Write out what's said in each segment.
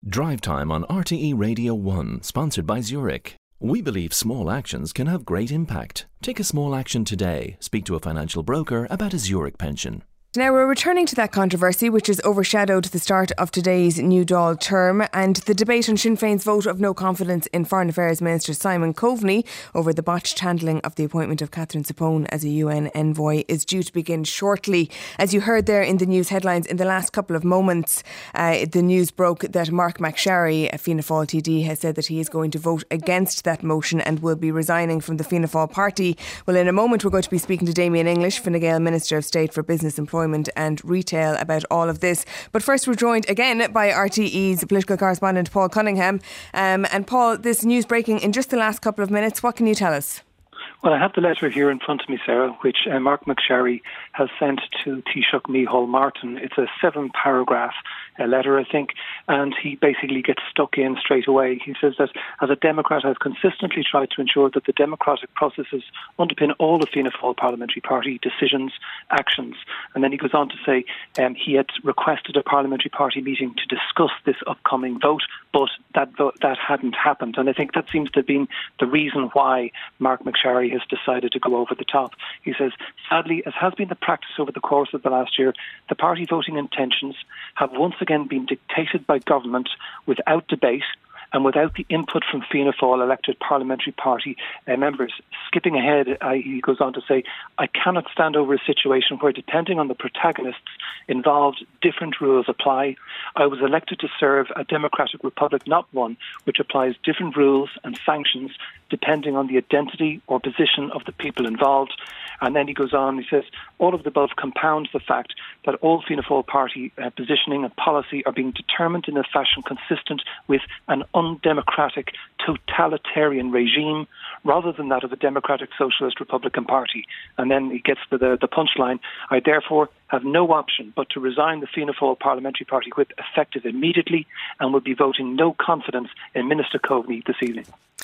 Drive Time on RTE Radio 1, sponsored by Zurich. We believe small actions can have great impact. Take a small action today. Speak to a financial broker about a Zurich pension. Now we're returning to that controversy which has overshadowed the start of today's new Dáil term and the debate on Sinn Féin's vote of no confidence in Foreign Affairs Minister Simon Coveney over the botched handling of the appointment of Catherine Zappone as a UN envoy is due to begin shortly. As you heard there in the news headlines in the last couple of moments, the news broke that Mark McSharry, a Fianna Fáil TD, has said that he is going to vote against that motion and will be resigning from the Fianna Fáil party. Well, in a moment we're going to be speaking to Damien English, Fine Gael Minister of State for Business, Employment and Retail, about all of this. But first we're joined again by RTE's political correspondent Paul Cunningham. And Paul, this news breaking in just the last couple of minutes, what can you tell us? Well, I have the letter here in front of me, Sarah, which Mark McSharry has sent to Taoiseach Micheál Martin. It's a 7-paragraph letter, I think, and he basically gets stuck in straight away. He says that as a Democrat, I've consistently tried to ensure that the democratic processes underpin all the Fianna Fáil parliamentary party decisions, actions. And then he goes on to say he had requested a parliamentary party meeting to discuss this upcoming vote, but that hadn't happened. And I think that seems to have been the reason why Mark McSharry has decided to go over the top. He says, sadly, as has been the practice over the course of the last year, the party voting intentions have once again been dictated by government without debate and without the input from Fianna Fáil elected parliamentary party members. Skipping ahead, he goes on to say, I cannot stand over a situation where, depending on the protagonists involved, different rules apply. I was elected to serve a democratic republic, not one which applies different rules and sanctions depending on the identity or position of the people involved. And then he goes on, he says, all of the above compounds the fact that all Fianna Fáil party positioning and policy are being determined in a fashion consistent with an undemocratic totalitarian regime rather than that of a democratic socialist Republican party. And then he gets to the punchline, I therefore have no option but to resign the Fianna Fáil parliamentary party whip effective immediately and will be voting no confidence in Minister Coveney this evening.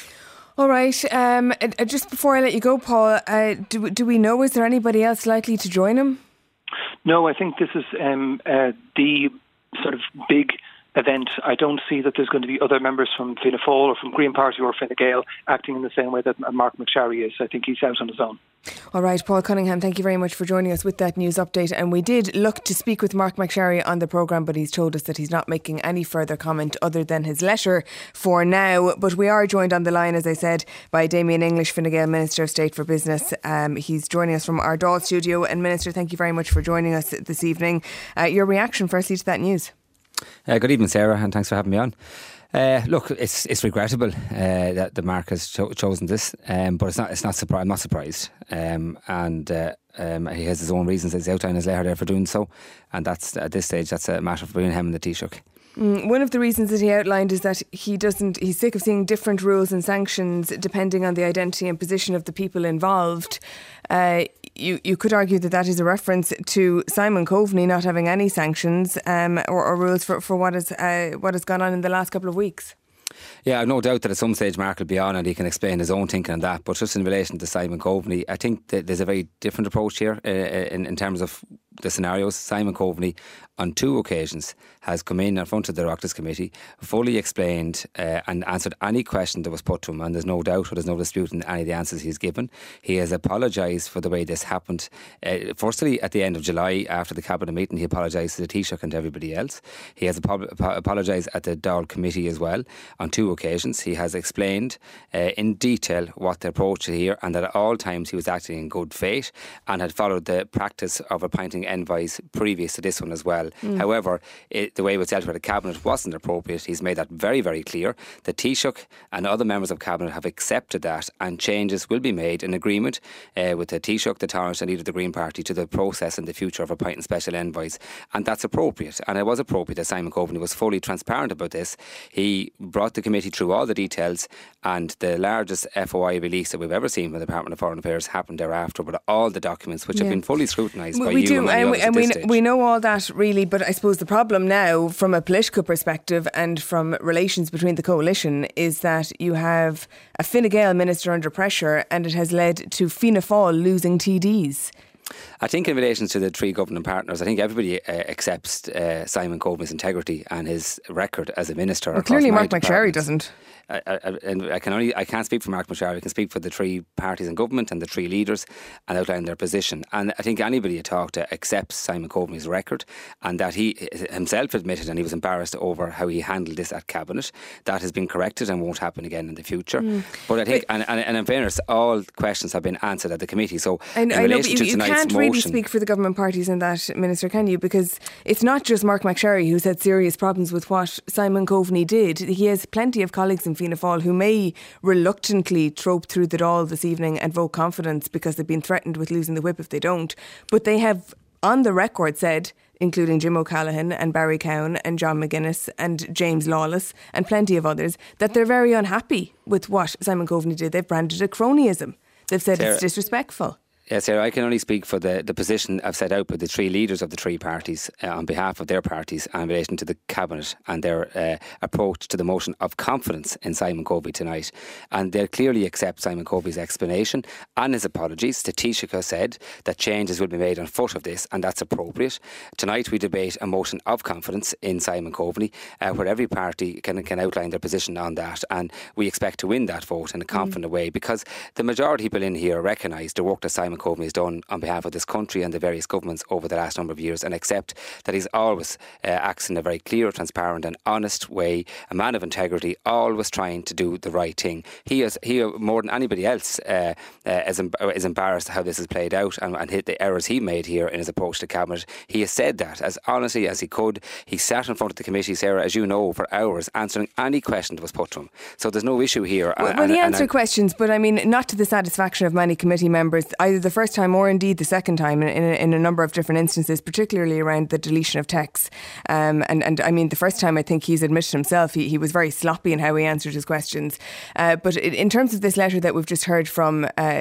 All right. Just before I let you go, Paul, do we know, is there anybody else likely to join him? No, I think this is the sort of big event. I don't see that there's going to be other members from Fianna Fáil or from Green Party or Fine Gael acting in the same way that Mark McSharry is. I think he's out on his own. All right, Paul Cunningham, thank you very much for joining us with that news update. And we did look to speak with Mark McSharry on the programme, but he's told us that he's not making any further comment other than his letter for now. But we are joined on the line, as I said, by Damien English, Fine Gael Minister of State for Business. He's joining us from our Dáil studio. And Minister, thank you very much for joining us this evening. Your reaction firstly to that news? Good evening, Sarah, and thanks for having me on. Look, it's regrettable that the Mark has chosen this, but I'm not surprised. He has his own reasons, as he outlined in his letter there, for doing so, and that's at this stage that's a matter between him and the Taoiseach. One of the reasons that he outlined is that he's sick of seeing different rules and sanctions depending on the identity and position of the people involved. You could argue that is a reference to Simon Coveney not having any sanctions or rules for what has gone on in the last couple of weeks. Yeah, I've no doubt that at some stage Mark will be on and he can explain his own thinking on that. But just in relation to Simon Coveney, I think that there's a very different approach here in terms of the scenarios. Simon Coveney, on 2 occasions, has come in front of the Oireachtas Committee, fully explained and answered any question that was put to him, and there's no doubt or there's no dispute in any of the answers he's given. He has apologised for the way this happened. Firstly, at the end of July, after the Cabinet meeting, he apologised to the Taoiseach and to everybody else. He has apologised at the Dáil Committee as well. On 2 occasions, he has explained in detail what the approach is here, and that at all times he was acting in good faith and had followed the practice of appointing envoys previous to this one as well. However, the way it was dealt with the Cabinet wasn't appropriate. He's made that very, very clear. The Taoiseach and other members of Cabinet have accepted that, and changes will be made in agreement with the Taoiseach, the Taoiseach and Leader of the Green Party to the process and the future of appointing special envoys. And that's appropriate. And it was appropriate that Simon Coveney was fully transparent about this. He brought the committee through all the details, and the largest FOI release that we've ever seen from the Department of Foreign Affairs happened thereafter, with all the documents which have been fully scrutinised by you and many others at this stage. We know all that really, but I suppose the problem now from a political perspective and from relations between the coalition is that you have a Fine Gael minister under pressure, and it has led to Fianna Fáil losing TDs. I think in relation to the three governing partners, I think everybody accepts Simon Coveney's integrity and his record as a minister. Well, clearly Mark McSharry doesn't. I can't speak for Mark McSharry. I can speak for the three parties in government and the three leaders and outline their position. And I think anybody you talk to accepts Simon Coveney's record, and that he himself admitted, and he was embarrassed over how he handled this at Cabinet. That has been corrected and won't happen again in the future. But I think, and in fairness, all questions have been answered at the committee. So in relation to tonight's motion, you can't really speak for the government parties in that, Minister, can you? Because it's not just Mark McSharry who's had serious problems with what Simon Coveney did. He has plenty of colleagues in Fianna Fáil who may reluctantly trope through the Dáil this evening and vote confidence because they've been threatened with losing the whip if they don't. But they have on the record said, including Jim O'Callaghan and Barry Cowan and John McGuinness and James Lawless and plenty of others, that they're very unhappy with what Simon Coveney did. They've branded it cronyism. They've said it's disrespectful. Yes, Sarah, I can only speak for the position I've set out by the three leaders of the three parties on behalf of their parties in relation to the Cabinet and their approach to the motion of confidence in Simon Coveney tonight. And they clearly accept Simon Coveney's explanation and his apologies. The Taoiseach has said that changes will be made on foot of this, and that's appropriate. Tonight we debate a motion of confidence in Simon Coveney, where every party can outline their position on that, and we expect to win that vote in a confident way, because the majority of people in here recognise the work that Simon Coveney has done on behalf of this country and the various governments over the last number of years, and accept that he's always acts in a very clear, transparent and honest way, a man of integrity, always trying to do the right thing. He more than anybody else is embarrassed how this has played out and hit the errors he made here in his approach to Cabinet. He has said that as honestly as he could. He sat in front of the committee, Sarah, as you know, for hours answering any question that was put to him. So there's no issue here. Well, he answered questions, but I mean, not to the satisfaction of many committee members, either the first time or indeed the second time in a number of different instances, particularly around the deletion of texts. And I mean, the first time I think he's admitted himself he was very sloppy in how he answered his questions. But in terms of this letter that we've just heard from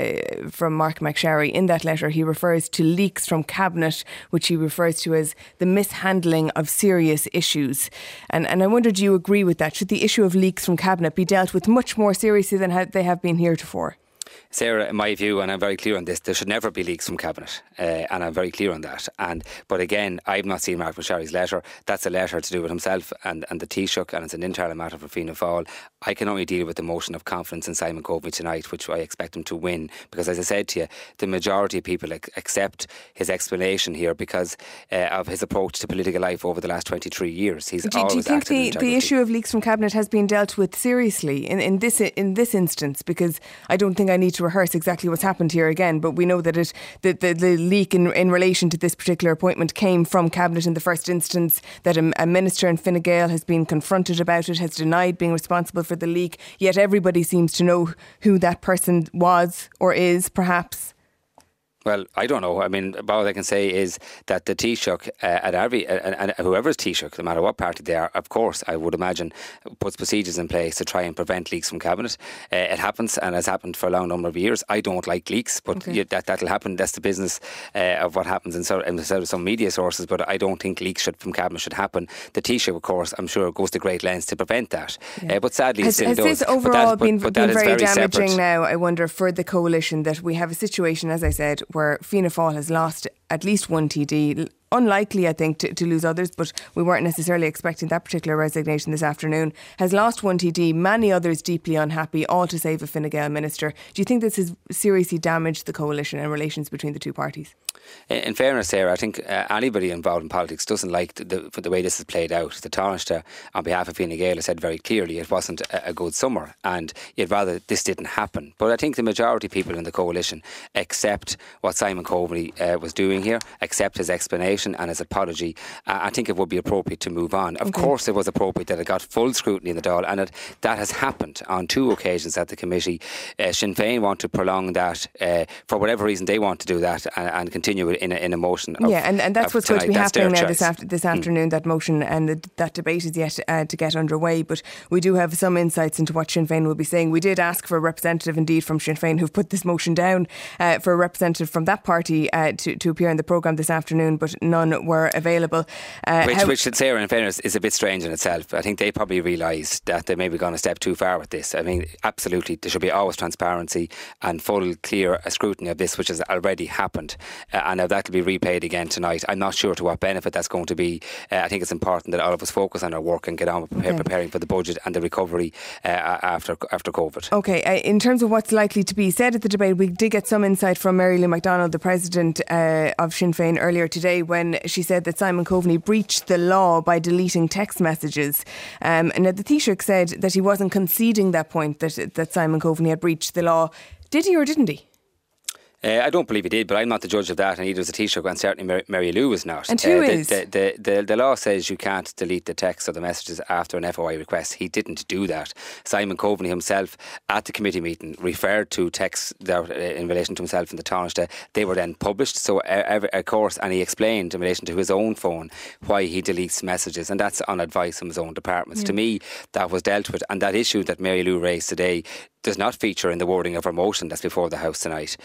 Mark McSharry, in that letter he refers to leaks from Cabinet, which he refers to as the mishandling of serious issues. And I wonder, do you agree with that? Should the issue of leaks from Cabinet be dealt with much more seriously than they have been heretofore? Sarah, in my view, and I'm very clear on this, there should never be leaks from Cabinet, and I'm very clear on that. But again, I've not seen Mark McSharry's letter. That's a letter to do with himself and the Taoiseach, and it's an internal matter for Fianna Fáil. I can only deal with the motion of confidence in Simon Coveney tonight, which I expect him to win, because as I said to you, the majority of people accept his explanation here because of his approach to political life over the last 23 years. Do you think the issue of leaks from Cabinet has been dealt with seriously in this instance? Because I don't think I need to rehearse exactly what's happened here again, but we know that the leak in relation to this particular appointment came from Cabinet in the first instance, that a minister in Fine Gael has been confronted about it, has denied being responsible for the leak, yet everybody seems to know who that person was or is, perhaps. Well, I don't know. I mean, all I can say is that the Taoiseach, and whoever's Taoiseach, no matter what party they are, of course, I would imagine, puts procedures in place to try and prevent leaks from Cabinet. It happens and has happened for a long number of years. I don't like leaks, but okay, that'll happen. That's the business of what happens in some media sources, but I don't think leaks from Cabinet should happen. The Taoiseach, of course, I'm sure goes to great lengths to prevent that. Yeah. But sadly, it still does. Has this overall been very damaging separate now, I wonder, for the coalition, that we have a situation, as I said, where Fianna Fáil has lost at least one TD. Unlikely, I think, to lose others, but we weren't necessarily expecting that particular resignation this afternoon. Has lost one TD, many others deeply unhappy, all to save a Fine Gael minister. Do you think this has seriously damaged the coalition and relations between the two parties? In fairness, Sarah, I think anybody involved in politics doesn't like the way this has played out. The Taoiseach, on behalf of Fine Gael, has said very clearly it wasn't a good summer and you'd rather this didn't happen. But I think the majority of people in the coalition accept what Simon Coveney was doing here, accept his explanation and his apology. I think it would be appropriate to move on. Of course, it was appropriate that it got full scrutiny in the Dáil, and that has happened on two occasions at the committee. Sinn Féin want to prolong that for whatever reason. They want to do that and continue in a motion. And that's what's going to be happening now this afternoon. That motion and that debate is yet to get underway. But we do have some insights into what Sinn Féin will be saying. We did ask for a representative, indeed, from Sinn Féin who've put this motion down, for a representative from that party to appear in the programme this afternoon. But none were available. Which, Sarah, in fairness, is a bit strange in itself. I think they probably realise that they may be gone a step too far with this. I mean, absolutely, there should be always transparency and full, clear scrutiny of this, which has already happened. And now that will be repaid again tonight. I'm not sure to what benefit that's going to be. I think it's important that all of us focus on our work and get on with preparing for the budget and the recovery after COVID. Okay, in terms of what's likely to be said at the debate, we did get some insight from Mary Lou McDonald, the president of Sinn Féin, earlier today when she said that Simon Coveney breached the law by deleting text messages. And the Taoiseach said that he wasn't conceding that point, that Simon Coveney had breached the law. Did he or didn't he? I don't believe he did, but I'm not the judge of that, and neither is the Taoiseach, and certainly Mary Lou is not. And who is? The law says you can't delete the text or the messages after an FOI request. He didn't do that. Simon Coveney himself, at the committee meeting, referred to texts that in relation to himself and the Taoiseach. They were then published, so of course, and he explained in relation to his own phone why he deletes messages, and that's on advice from his own departments. To me, that was dealt with, and that issue that Mary Lou raised today does not feature in the wording of her motion that's before the House tonight.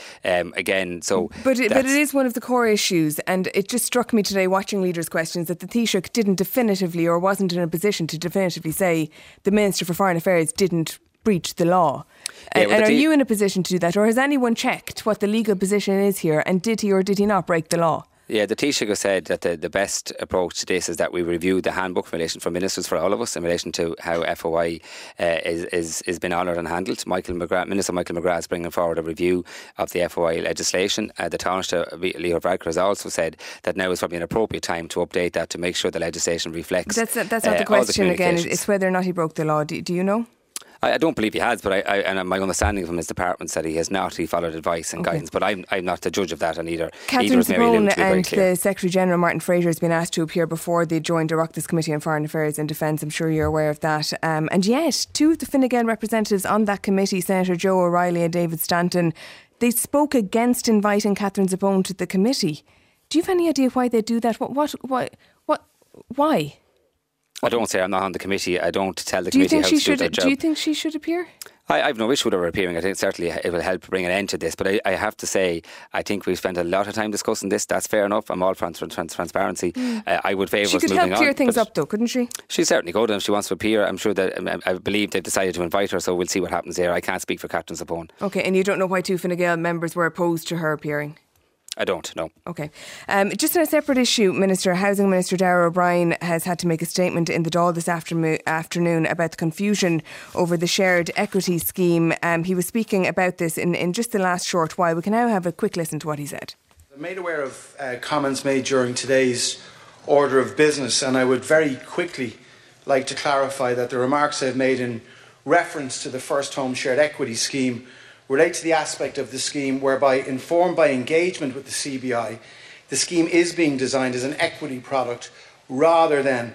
But it is one of the core issues, and it just struck me today watching Leaders' Questions that the Taoiseach didn't definitively, or wasn't in a position to definitively say the Minister for Foreign Affairs didn't breach the law. And are you in a position to do that, or has anyone checked what the legal position is here, and did he or did he not break the law? Yeah, the Taoiseach said that the best approach to this is that we review the handbook in relation for ministers, for all of us, in relation to how FOI is been honoured and handled. Minister Michael McGrath is bringing forward a review of the FOI legislation. The Taoiseach, Leo Varadkar, has also said that now is probably an appropriate time to update that to make sure the legislation reflects. That's not the question again. It's whether or not he broke the law. Do you know? I don't believe he has, but and my understanding from his department said he has not. He followed advice and guidance, but I'm not the judge of that, and either. Catherine Zappone and the Secretary General Martin Fraser has been asked to appear before the joint Oireachtas Committee on Foreign Affairs and Defence. I'm sure you're aware of that. And yet, two of the Fine Gael representatives on that committee, Senator Joe O'Reilly and David Stanton, they spoke against inviting Catherine Zappone to the committee. Do you have any idea why they do that? Why? I don't say I'm not on the committee. I don't tell the committee how to do their job. Do you think she should appear? I have no issue with her appearing. I think certainly it will help bring an end to this. But I have to say, I think we've spent a lot of time discussing this. That's fair enough. I'm all for transparency. I would favour us moving on. She could help clear things up though, couldn't she? She certainly could, and if she wants to appear, I'm sure that I believe they've decided to invite her, so we'll see what happens there. I can't speak for Catherine Zappone. Okay, and you don't know why two Fine Gael members were opposed to her appearing? I don't know. Okay. Just on a separate issue, Housing Minister Darragh O'Brien has had to make a statement in the Dáil this afternoon about the confusion over the shared equity scheme. He was speaking about this in just the last short while. We can now have a quick listen to what he said. I'm made aware of comments made during today's order of business, and I would very quickly like to clarify that the remarks I've made in reference to the First Home Shared Equity Scheme relate to the aspect of the scheme whereby, informed by engagement with the CBI, the scheme is being designed as an equity product rather than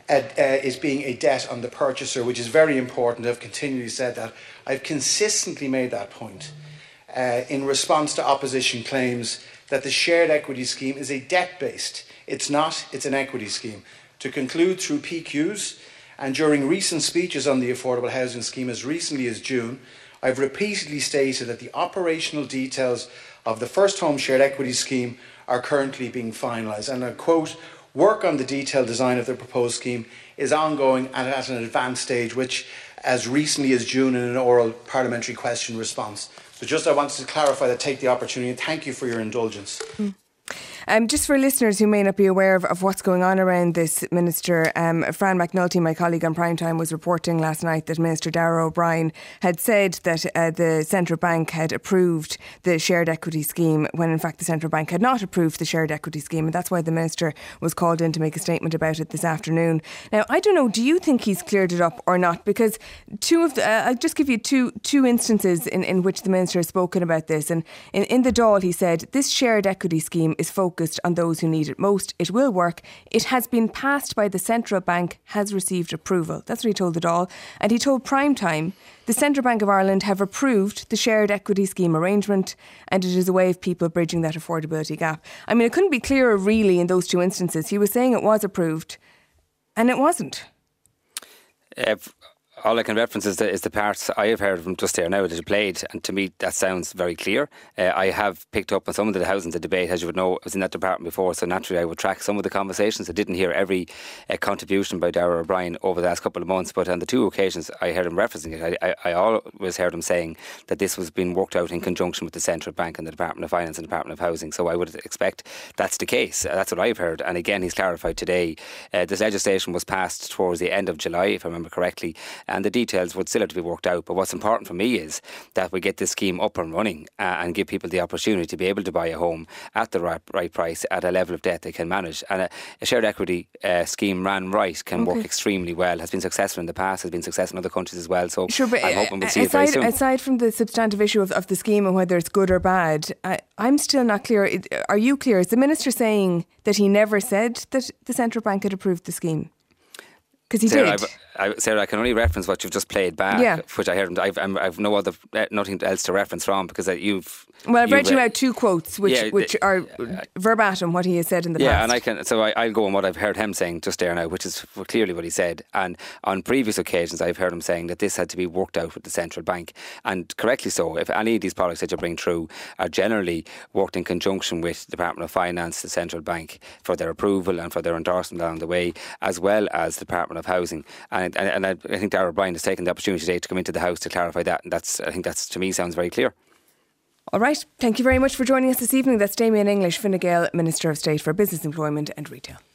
is being a debt on the purchaser, which is very important. I've continually said that. I've consistently made that point in response to opposition claims that the shared equity scheme is a debt-based. It's not, it's an equity scheme. To conclude, through PQs and during recent speeches on the affordable housing scheme as recently as June, I've repeatedly stated that the operational details of the First Home Shared Equity Scheme are currently being finalised. And I quote, work on the detailed design of the proposed scheme is ongoing and at an advanced stage, which as recently as June in an oral parliamentary question response. So just I wanted to clarify that, take the opportunity, and thank you for your indulgence. Just for listeners who may not be aware of what's going on around this, Minister, Fran McNulty, my colleague on Primetime, was reporting last night that Minister Darragh O'Brien had said that the Central Bank had approved the shared equity scheme when in fact the Central Bank had not approved the shared equity scheme, and that's why the Minister was called in to make a statement about it this afternoon. Now, I don't know, do you think he's cleared it up or not? Because I'll just give you two instances in which the Minister has spoken about this, and in the Dáil he said, this shared equity scheme is focused on those who need it most. It will work. It has been passed by the Central Bank, has received approval. That's what he told the Dáil. And he told Primetime, the Central Bank of Ireland have approved the shared equity scheme arrangement, and it is a way of people bridging that affordability gap. I mean, it couldn't be clearer really in those two instances. He was saying it was approved and it wasn't. all I can reference is the parts I have heard from just there now that you played, and to me that sounds very clear. I have picked up on some of the housing debate, as you would know. I was in that department before, so naturally I would track some of the conversations. I didn't hear every contribution by Darragh O'Brien over the last couple of months, but on the two occasions I heard him referencing it, I always heard him saying that this was being worked out in conjunction with the Central Bank and the Department of Finance and Department of Housing. So I would expect that's the case. That's what I've heard. And again, he's clarified today. This legislation was passed towards the end of July, if I remember correctly, and the details would still have to be worked out. But what's important for me is that we get this scheme up and running and give people the opportunity to be able to buy a home at the right price at a level of debt they can manage. And a shared equity scheme ran right can work extremely well, has been successful in the past, has been successful in other countries as well. So sure, but I'm hoping we'll see it very soon. Aside from the substantive issue of the scheme and whether it's good or bad, I'm still not clear. Are you clear? Is the Minister saying that he never said that the Central Bank had approved the scheme? Because he did. Sarah, I can only reference what you've just played back, which I heard. I've no other nothing else to reference from, because you've. Well, I've read you out two quotes, which are verbatim what he has said in the past. Yeah, and I'll go on what I've heard him saying just there now, which is clearly what he said. And on previous occasions, I've heard him saying that this had to be worked out with the Central Bank, and correctly so. If any of these products that you bring through are generally worked in conjunction with the Department of Finance, the Central Bank, for their approval and for their endorsement along the way, as well as the Department of Housing. And I think Darragh O'Brien has taken the opportunity today to come into the House to clarify that, and I think that's, to me, sounds very clear. All right, thank you very much for joining us this evening. That's Damien English, Fine Gael Minister of State for Business, Employment and Retail.